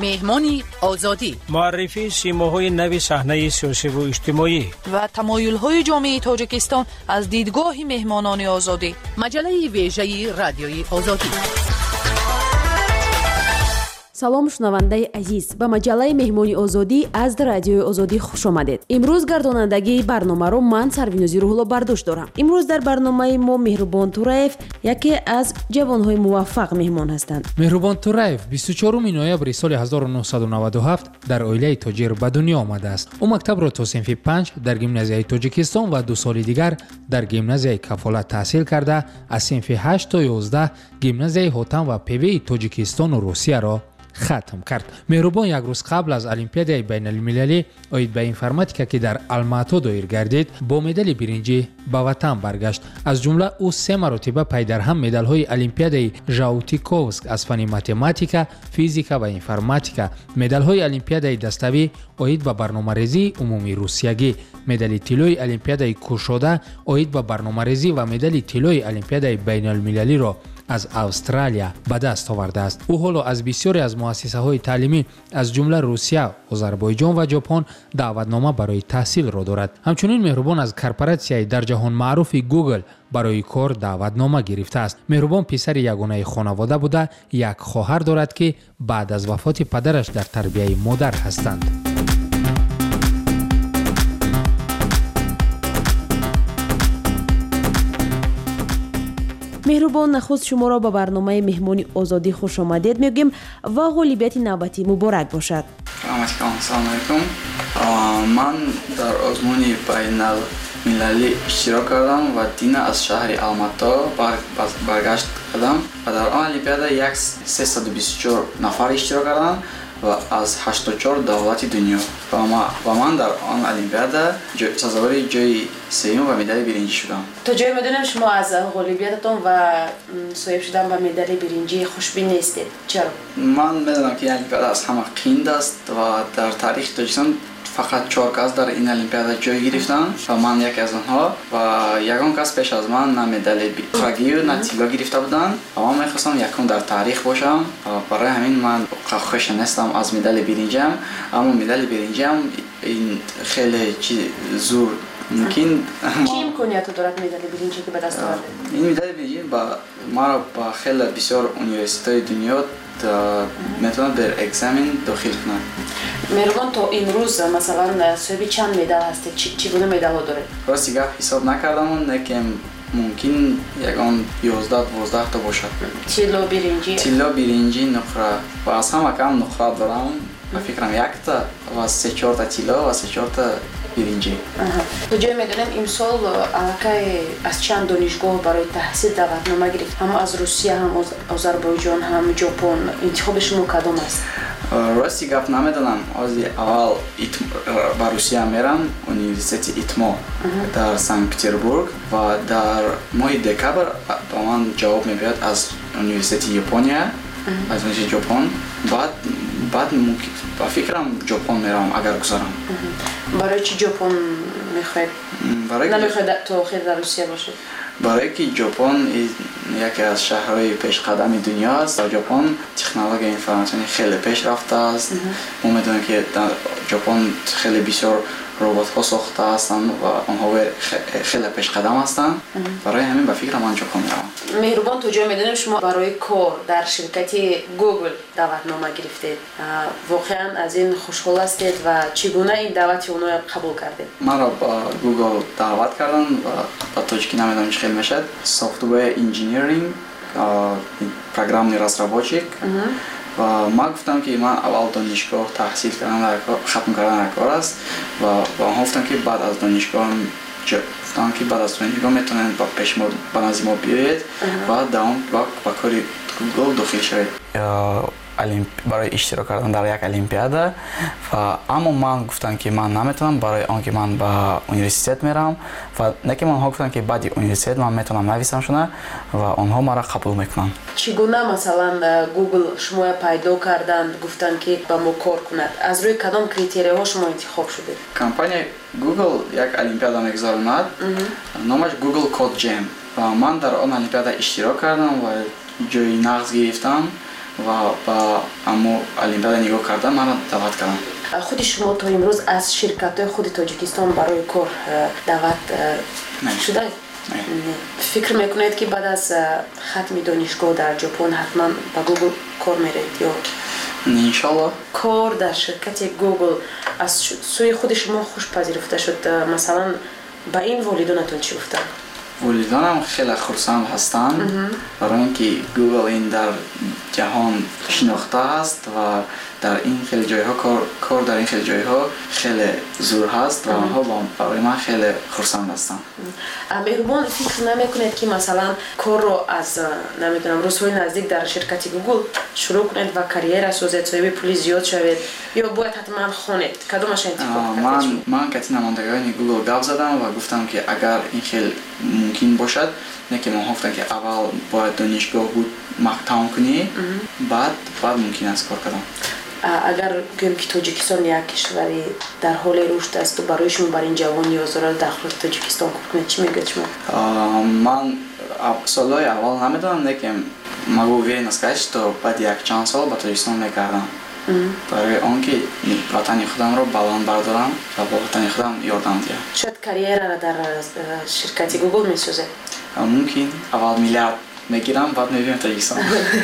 مهمانی آزادی، معرفی سیماهای نوی صحنه سیاسی و اجتماعی و تمایل‌های جامعه تاجیکستان از دیدگاه مهمانان آزادی. مجله ویژه رادیوی آزادی. салом шунавандаи азиз, ба маҷаллаи меҳмони озодӣ аз радиои озодӣ хуш омадед. имрӯз гардонандагии барномаро ман Сарвинузи Рӯҳулло бардошт дорам. имрӯз дар барномаи мо Меҳрубон Тураев яке аз ҷавонҳои муваффақ меҳмон ҳастанд. Меҳрубон Тураев 24 ноябри соли 1997 дар оилаи тоҷир ба дунё омадааст. ӯ мактабро то синфи 5 дар гимназияи Тоҷикистон ва 2 соли дигар дар гимназияи Кафолат таҳсил карда, аз синфи 8 то 11 гимназияи Ҳотан ва ПВ-и Тоҷикистону Русияро хатм кард. Меҳрубон як рӯз қабл аз Олимпиадаи байналмилалӣ оид ба информатика ки дар Алмато доир гардид, бо медали биринҷӣ ба ватан баргашт. аз ҷумла ӯ 3 маротиба пайдарҳам медалҳои Олимпиадаи Жаутиковск аз фани математика, физика ва информатика, медалҳои Олимпиадаи dastavӣ оид ба барномарезии умумии русиягӣ, медали тиллои Олимпиадаи Кушода оид ба барномарезӣ ва медали тиллои Олимпиадаи байналмилалиро аз Австралия ба даст овардааст. ӯ ҳоло аз бисёре аз муассисаҳои таълимӣ аз ҷумла Русия, Озарбойҷон ва Ҷопон даъватнома барои таҳсилро дорад. ҳамчунин Меҳрубон аз корпоратсияи дар ҷаҳон маъруфи Google барои кор даъватнома гирифтааст. Меҳрубон писари ягонаи хонавода буда, як хоҳар дорад ки баъд аз вафоти падараш дар тарбияи модар ҳастанд. меҳрубон, нахуст шуморо ба барномаи меҳмони озодӣ хуш омадед мегӯем ва ғолибияти навбатӣ муборак бошад. Ассалому алайкум. Ман дар озмуни байналмилалӣ иштирок кардам ва дина аз шаҳри Алмато баргашт кардам ва дар он олимпиада 324 нафар иштирок кардам ва аз 84 давлати дунё ва ман дар он олимпиада сазовари ҷои сеюм ва медали биринҷӣ шудам. то ҷое медонем шумо аз ғолибиятатон ва соҳиб шудан ба медали биринҷӣ хушбин нестед. чаро? Ман медонам ки ин олимпиада аз ҳама қиин аст ва дар таърихи Тоҷикистон фақат 4 кас дар ин олимпиада ҷой гирифтанд ва ман яке аз онҳо ва ягон кас пеш аз ман на медали хурагию на тилло гирифта буданд ва ман мехостам якум дар таърих бошам. барои ҳамин ман хоша нестам аз медали биринҷиам, аммо медали биринҷиам ин хеле зур мумкин. чӣ имкониято дорад медали биринҷӣ ки ба даст овард? ин медали биринҷӣ маро ба хеле бисёр университетҳои дунё метавонад бер экзамен дохил кунад. меҳрубон, то имрӯз масалан соҳиби чанд медал ҳастед? чӣ гуна медалҳо доред? рости гап ҳисоб накардам, лекин мумкин ягон 11-12 та бошад. тилло биринҷӣ? тилло биринҷӣ, нуқра ва аз ҳама кам нуқра дорам. ба фикрам 1 та ва 3-4 та тилло ва 3-4 та биринҷӣ. то ҷое медонем имсол аллакай аз чанд донишгоҳ барои таҳсил даъватнома гирифт? ҳам аз Русия, ҳам Озарбойҷон, ҳам Ҷопон. интихоби шумо кадом аст? рости гап намедонам. ози аввал ба Русия мерам, университети ИТМО дар Санкт-Петербург ва дар моҳи декабр ба ман ҷавоб мебиёд аз университети Япония, аз университети Ҷопон. баъд ба фикрам Ҷопон мерам агар гузарам. барои чӣ Ҷопон мехоҳед? намехоҳед то охир дар Русия бошед? барое ки Ҷопон яке аз шаҳрҳои пешқадами дунё аст. дар Ҷопон технологияи информатсионӣ хеле пеш рафтааст. мо медонем ки дар Ҷопон хеле бисёр роботҳо сохта ҳастанд ва онҳо хеле пешқадам ҳастанд. барои ҳамин ба фикрам ман Ҷопон меравам. меҳрубон, то ҷое медонем шумо барои кор дар ширкати Google даъватнома гирифтед. воқеан аз ин хушҳол ҳастед ва чӣ гуна ин даъвати онҳоро қабул кардед? маро ба Google даъват карданд ва ба тоҷикӣ намедонам чӣ хел мешавад. software engineering, программный разработчик. ва ман гуфтам ки ман аввал донишгоҳ таҳсил хатм кардан кор аст ва онҳо гуфтам ки баъд аз донишгоҳ метавонед ба назди мо биёед ва ба кори Google дохил шавед барои иштирок кардан дар як олимпиада. ва аммо ман гуфтам ки ман наметавонам, барои он ки ман ба университет меравам ва не ки онҳо гуфтанд ки баъди университет ман метавонам нависам шуна ва онҳо маро қабул мекунанд. чӣ гуна масалан Google шумоя пайдо карданд, гуфтанд ки ба мо кор кунад? аз рӯи кадом критерияҳо шумо интихоб шудед? компания Google як олимпиада мегузаронад, номаш Google Code Jam ва ман дар он олимпиада иштирок кардам ва ҷои нағз гирифтам ва ба аммо олимпиада нигоҳ карда манро даъват кардам. худи шумо то имрӯз аз ширкатҳои худи Тоҷикистон барои кор даъват шуда? фикр мекунед ки баъд аз хатми донишгоҳ дар ҷопон ҳатман ба Google кор меред ё иншаллоҳ кор дар ширкати Google аз сӯи худи шумо хуш пазируфта шуд? масалан ба ин волидонатон чӣ гуфтанд? волидонам хеле хурсанд ҳастанд, барои ин ки Google ин дар ҷаҳон шинохта аст ва дар ин хеле ҷойҳо кор дар ин хеле ҷойҳо хеле зур ҳаст ва онҳо барои ман хеле хурсанд ҳастанд. меҳрубон фикр намекунед ки масалан корро аз намедонам рӯзҳои наздик дар ширкати Google шурӯъ кунед ва карьера созед, соҳиби пули зиёд шавед ё бояд ҳатман хонед? Кадомаш интихоб кардед? ман кати намондагони Google гап задам ва гуфтам ки агар ин хел мумкин бошад, не ки онҳо гуфтанд ки аввал бояд донишгоҳ буд тамом кунӣ, баъд мумкин аст кор кардан. агар гӯем ки Тоҷикистон як кишвари дар ҳоли рушд аст ва барои шумо бар ин ҷавон ниёз дорад дахлоти Тоҷикистон кор кунед, чӣ мегӯед шумо? ман солҳои аввал намедонам, лекин магу уверен аст то баъди якчанд сол ба Тоҷикистон мегардам, барои он ки ватани худамро баланд бардорам ва ба ватани худам ёрдам диҳам. шояд карьерара дар ширкати Google месозед? мумкин аввал миллиард мегирам, баъд мебинем Тоҷикистон.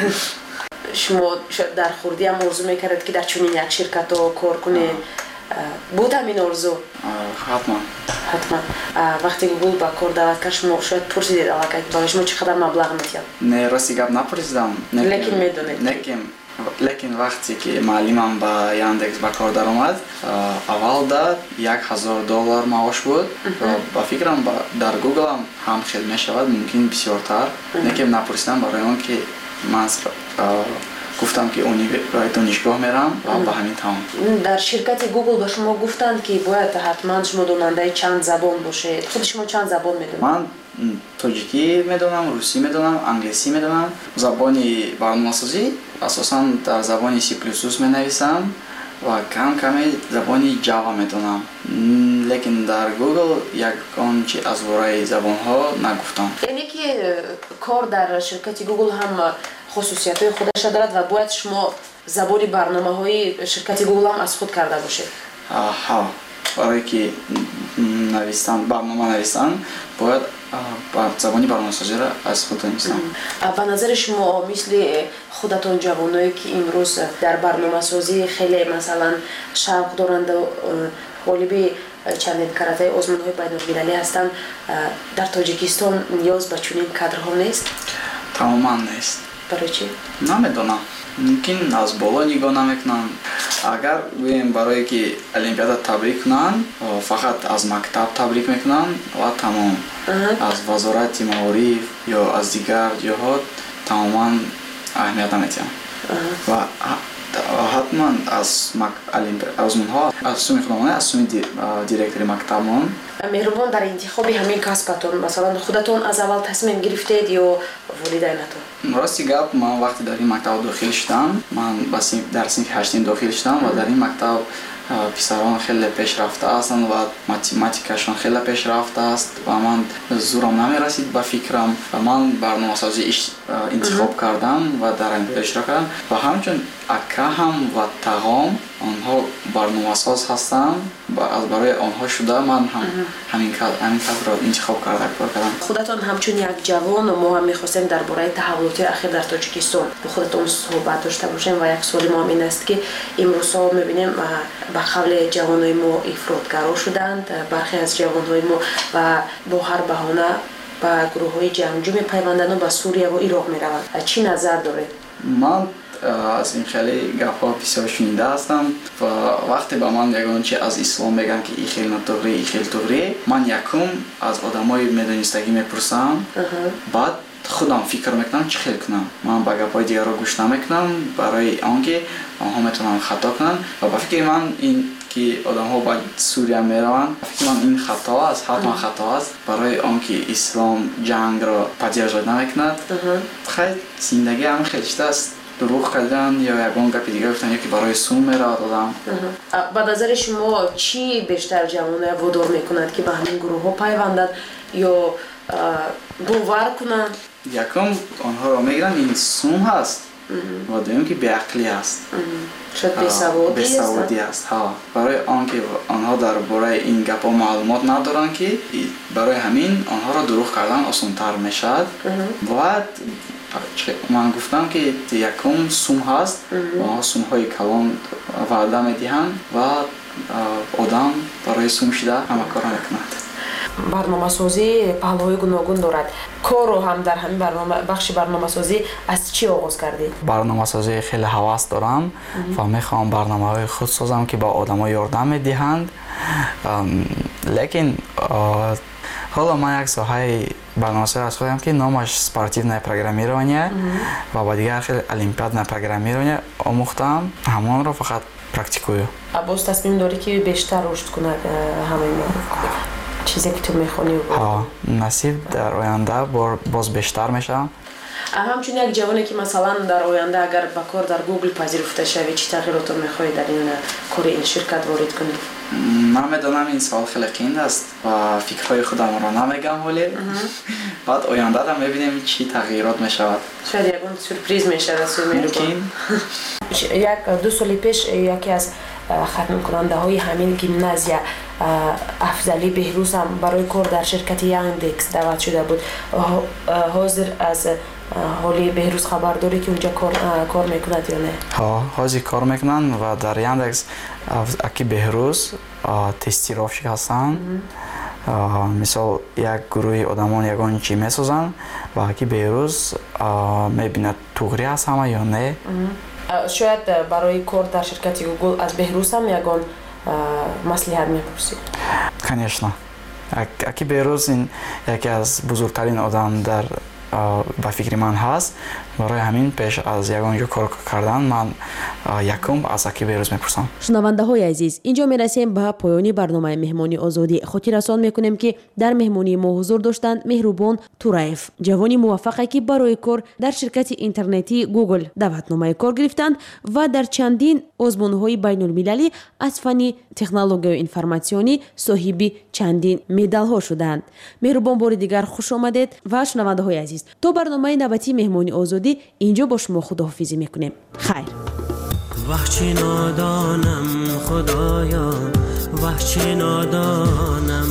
шумо шояд дар хурдиам орзу мекардед ки дар чунин як ширкато кор кунед? буд ҳамин орзу? ҳатман. вақте Google ба кор даъват кард, шумо шояд пурсидед аллакай барои шумо чӣ қадар маблағ метиҳад? не, рости гап напурсидам, лекин медонед? лекин вақте ки маълимам ба Яндекс ба кор даромад, аввалда $1000 маош буд ва ба фикрам дар Google ҳам хел мешавад, мумкин бисёртар, лекин напурсидам барои он ки ман гуфтам ки донишгоҳ мерам ва ба ҳамин тамом. дар ширкати Google ба шумо гуфтанд ки бояд ҳатман шумо донандаи чанд забон бошед? худи шумо чанд забон медонед? ман тоҷикӣ медонам, русӣ медонам, англисӣ медонам, забони барномасозӣ асосан дар забони C++ менависам ва каме забони Java медонам, лекин дар Google ягон чи аз вораи забонҳо нагуфтам. яъне ки кор дар ширкати Google ҳам хусусиятҳои худаша дорад ва бояд шумо забони барномаҳои ширкати Google ҳам аз худ карда бошед? ҳа, барое ки барнома нависанд бояд забони барномасозиро аз худ нависам. ба назари шумо мисли худатон ҷавоное ки имрӯз дар барномасозӣ хеле масалан шавқ доранд, ғолиби чандин каратаи озмунҳои байнулмилалӣ ҳастанд, дар Тоҷикистон ниёз ба чунин кадрҳо нест? Тамоман нест. барои чӣ? намедонам, мумкин аз боло нигоҳ намекунанд. агар гӯем барое ки олимпиада табрик кунанд, фақат аз мактаб табрик мекунанд ва тамом. аз вазорати маориф ё аз дигар ҷоҳо тамоман аҳамият наметиҳам. ва ҳатман аз озмунҳо аз сумми худамона, аз сумми директори мактабмон. меҳрубон дар интихоби ҳамин касбатон масалан худатон аз аввал тасмим гирифтед ё волидайнатон? рости гап, ман вақте дар ин мактаб дохил шудам, ман дар синфи 8 дохил шудам ва дар ин мактаб писарон хеле пешрафта ҳастанд ва математикашон хеле пешрафта аст ва ман зурам намерасид ба фикрам ва ман барномасозӣ интихоб кардам ва дар олимпиада иштирок кардам ва ҳамчун акаҳам ва тағом онҳо барномасоз ҳастанд. барои онҳо шуда ман ҳамин касбро интихоб карда кор кардам. худатон ҳамчун як ҷавон мо ҳам мехостем дар бораи таҳаввулоти ахир дар Тоҷикистон бо худатон суҳбат дошта бошем ва як суоли мо ин аст ки имрӯзҳо мебинем ба қавли ҷавонои мо ифротгаро шуданд, бархе аз ҷавонҳои мо ва бо ҳар баҳона ба гурӯҳҳои ҷангҷӯ мепайванданд ва ба Сурия ва Ироқ мераванд. чӣ назар доред? ман аз ин хеле гапҳо бисёр шунида ҳастам ва вақте ба ман ягон чи аз ислом мегӯянд ки ин хел нотуғри, ин хел туғри, ман якум аз одамои медонистагӣ мепурсам, баъд худам фикр мекунам чӣ хел кунам. ман ба гапҳои дигарро гӯш намекунам барои он ки онҳо метавонанд хато кунанд ва ба фикри ман ин ки одамҳо ба Сурия мераванд, ба фикри ман ин хато аст, ҳатман хато аст, барои он ки ислом ҷангро паддерживать намекунад. хай зиндагӣ ҳам хел чиз дурӯғ кардан ё ягон гапи дигар гуфтан ё ки барои сум меравад одам. ба назари шумо чӣ бештар ҷавонҳои водор мекунад ки ба ҳамин гурӯҳҳо пайвандад ё бовар кунанд? якум онҳоро мегиранд ин сум ҳаст و دوم که بیعقلی است. شاید بیسوادی است. برای آنکه آنها درباره این گپا معلومات ندارن که برای همین آنها را دروغ کردن آسان‌تر میشد. و من گفتم که یکم سوم هست و آنها سوم‌های کلان وعده میدهند و آدم برای سوم شده همه کار میکند. барномасозӣ паҳлуҳои гуногун дорад. корро ҳам дар ҳамин бахши барномасозӣ аз чӣ оғоз кардед? барномасозӣ хеле ҳавас дорам ва мехоҳам барномаҳои худ созам ки ба одамҳо ёрдам медиҳанд. Лекин ҳоло ман як соҳаи барномасозӣ аз худам ки номаш спортивное программирование ва ба дигар хеле олимпиадное программирование омӯхтам. ҳамонро фақат практикую. боз тасмим дорӣ ки бештар рушд кунад ҳамаи чизе ки ту мехонӣ? насиб дар оянда боз бештар мешавам. ҳамчун як ҷавоне ки масалан дар оянда агар ба кор дар Google пазируфта шавӣ, чӣ тағйиротро мехоҳӣ дар ин кори ин ширкат ворид кунӣ? ман медонам ин савол хеле қиин аст ва фикрҳои худамро намегам, ҳоле баъд ояндада мебинем чӣ тағйирот мешавад. шояд ягон сюрприз мешавад аз сӯи Меҳрубон. як 2 соли пеш яке аз хатмкунандаҳои ҳамин гимназия афзалӣ беҳрӯз ҳам барои кор дар ширкати Яндекс даъват шуда буд. ҳозир аз ҳоли беҳрӯз хабар дорӣ ки унҷа кор мекунад ё не? ҳозир кор мекунанд ва дар Яндекс аки беҳрӯз тестировщик ҳастанд. мисол як гурӯҳи одамон ягон чӣ месозанд ва аки беҳрӯз мебинад туғри аст ҳама ё не. шояд барои кор дар ширкати Google аз беҳрӯз ҳам ягон маслиҳат мепурсед? Конечно. Аки беҳрӯз ин яке аз бузургтарин одам дар ба фикри ман ҳаст. барои ҳамин пеш аз ягон ҷо кор кардан ман якум аз аки беҳрӯз мепурсам. шунавандаҳои азиз, инҷо мерасем ба поёни барномаи меҳмони озодӣ. хотиррасон мекунем ки дар меҳмонии мо ҳузур доштанд Меҳрубон Тураев, ҷавони муваффақе ки барои кор дар ширкати интернетии Google даъватномаи кор гирифтанд ва дар чандин озмунҳои байнулмилалӣ аз фанни технологияю информатсионӣ соҳиби чандин медалҳо шуданд. Меҳрубон бори дигар хуш омадед ва шунавандаҳои азиз, то барномаи навбатии меҳмони озодӣ اینجا با شما خداحافظی میکنیم. خیر. وحچه نادانم خدایا، وحچه نادانم،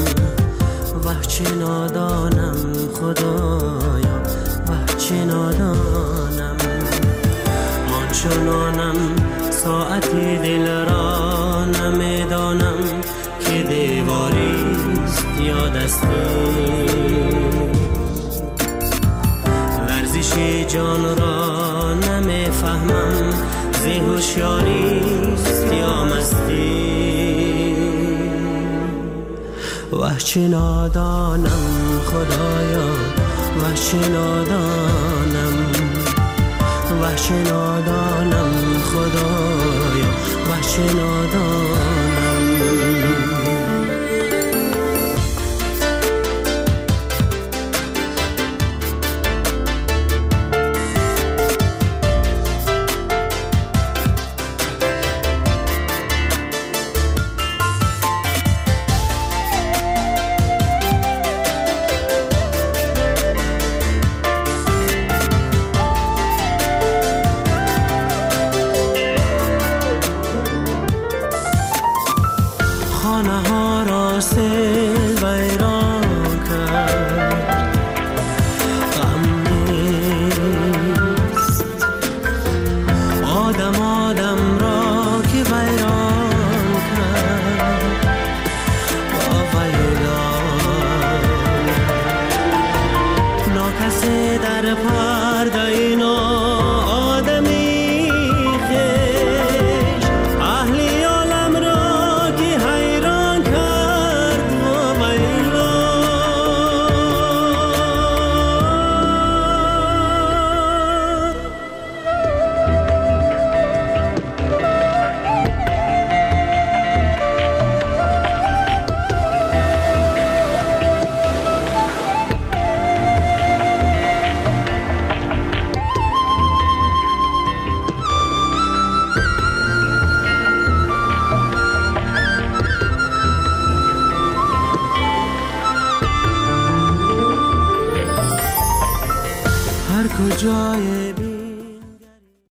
وحچه نادانم خدایا، وحچه نادانم. من چنانم ساعتی دل را نمیدانم که دیواریست یا دستی. لرزش جان را نمیفهمم، زی هوشیاریست یا مستی. وحچه نادانم خدایا، وحچه نادانم، وحچه نادانم خدایا، وحچه نادانم.